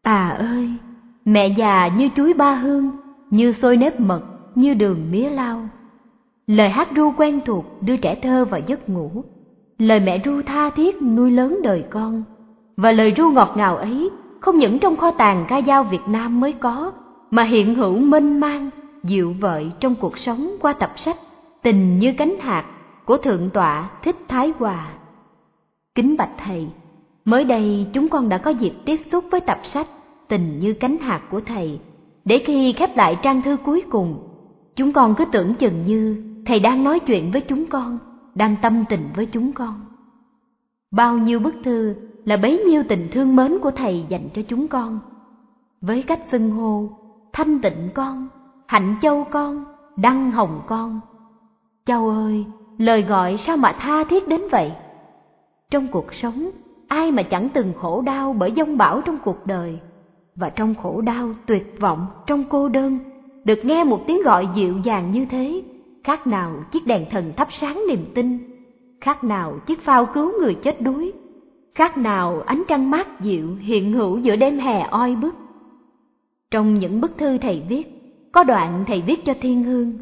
À ơi, mẹ già như chuối ba hương, như xôi nếp mật, như đường mía lau. Lời hát ru quen thuộc đưa trẻ thơ vào giấc ngủ. Lời mẹ ru tha thiết nuôi lớn đời con. Và lời ru ngọt ngào ấy không những trong kho tàng ca dao Việt Nam mới có, mà hiện hữu mênh mang, dịu vợi trong cuộc sống qua tập sách Tình như cánh hạt của Thượng tọa Thích Thái Hòa. Kính bạch thầy, mới đây chúng con đã có dịp tiếp xúc với tập sách Tình như cánh hạt của thầy, để khi khép lại trang thư cuối cùng, chúng con cứ tưởng chừng như thầy đang nói chuyện với chúng con, đang tâm tình với chúng con. Bao nhiêu bức thư là bấy nhiêu tình thương mến của thầy dành cho chúng con. Với cách xưng hô Thanh Tịnh con, Hạnh Châu con, Đăng Hồng con. Châu ơi, lời gọi sao mà tha thiết đến vậy? Trong cuộc sống, ai mà chẳng từng khổ đau bởi giông bão trong cuộc đời. Và trong khổ đau, tuyệt vọng, trong cô đơn, được nghe một tiếng gọi dịu dàng như thế, khác nào chiếc đèn thần thắp sáng niềm tin, khác nào chiếc phao cứu người chết đuối, khác nào ánh trăng mát dịu hiện hữu giữa đêm hè oi bức. Trong những bức thư thầy viết, có đoạn thầy viết cho Thiên Hương.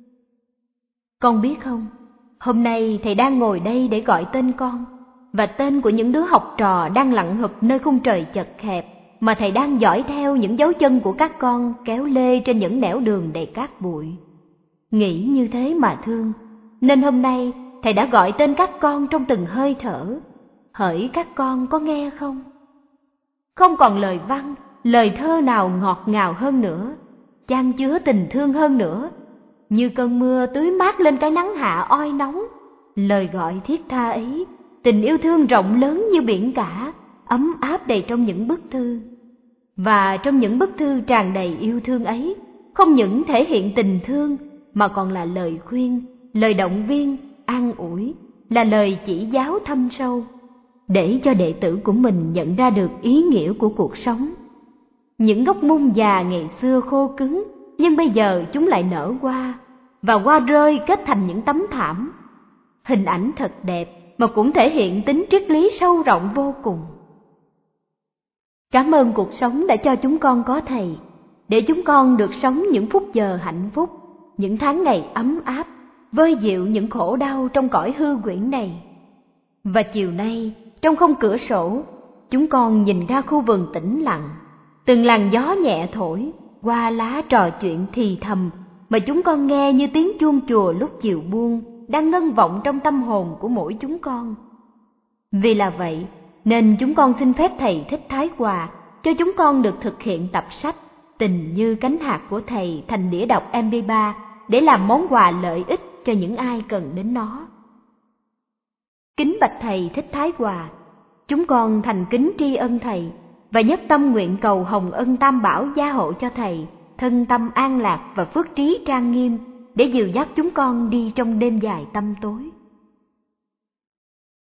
Con biết không, hôm nay thầy đang ngồi đây để gọi tên con, và tên của những đứa học trò đang lặng hụp nơi khung trời chật hẹp, mà thầy đang dõi theo những dấu chân của các con kéo lê trên những nẻo đường đầy cát bụi. Nghĩ như thế mà thương, nên hôm nay thầy đã gọi tên các con trong từng hơi thở. Hỡi các con có nghe không? Không còn lời văn, lời thơ nào ngọt ngào hơn nữa, chan chứa tình thương hơn nữa. Như cơn mưa tưới mát lên cái nắng hạ oi nóng, lời gọi thiết tha ấy, tình yêu thương rộng lớn như biển cả, ấm áp đầy trong những bức thư. Và trong những bức thư tràn đầy yêu thương ấy, không những thể hiện tình thương, mà còn là lời khuyên, lời động viên, an ủi, là lời chỉ giáo thâm sâu, để cho đệ tử của mình nhận ra được ý nghĩa của cuộc sống. Những gốc mung già ngày xưa khô cứng, nhưng bây giờ chúng lại nở hoa, và hoa rơi kết thành những tấm thảm. Hình ảnh thật đẹp mà cũng thể hiện tính triết lý sâu rộng vô cùng. Cảm ơn cuộc sống đã cho chúng con có thầy, để chúng con được sống những phút giờ hạnh phúc, những tháng ngày ấm áp, vơi dịu những khổ đau trong cõi hư huyễn này. Và chiều nay, trong khung cửa sổ, chúng con nhìn ra khu vườn tĩnh lặng, từng làn gió nhẹ thổi, hoa lá trò chuyện thì thầm, mà chúng con nghe như tiếng chuông chùa lúc chiều buông, đang ngân vọng trong tâm hồn của mỗi chúng con. Vì là vậy, nên chúng con xin phép thầy Thích Thái Hòa cho chúng con được thực hiện tập sách Tình như cánh hạt của thầy thành đĩa đọc MP3 để làm món quà lợi ích cho những ai cần đến nó. Kính bạch thầy Thích Thái Hòa, chúng con thành kính tri ân thầy và nhất tâm nguyện cầu hồng ân tam bảo gia hộ cho thầy thân tâm an lạc và phước trí trang nghiêm, để dìu dắt chúng con đi trong đêm dài tăm tối.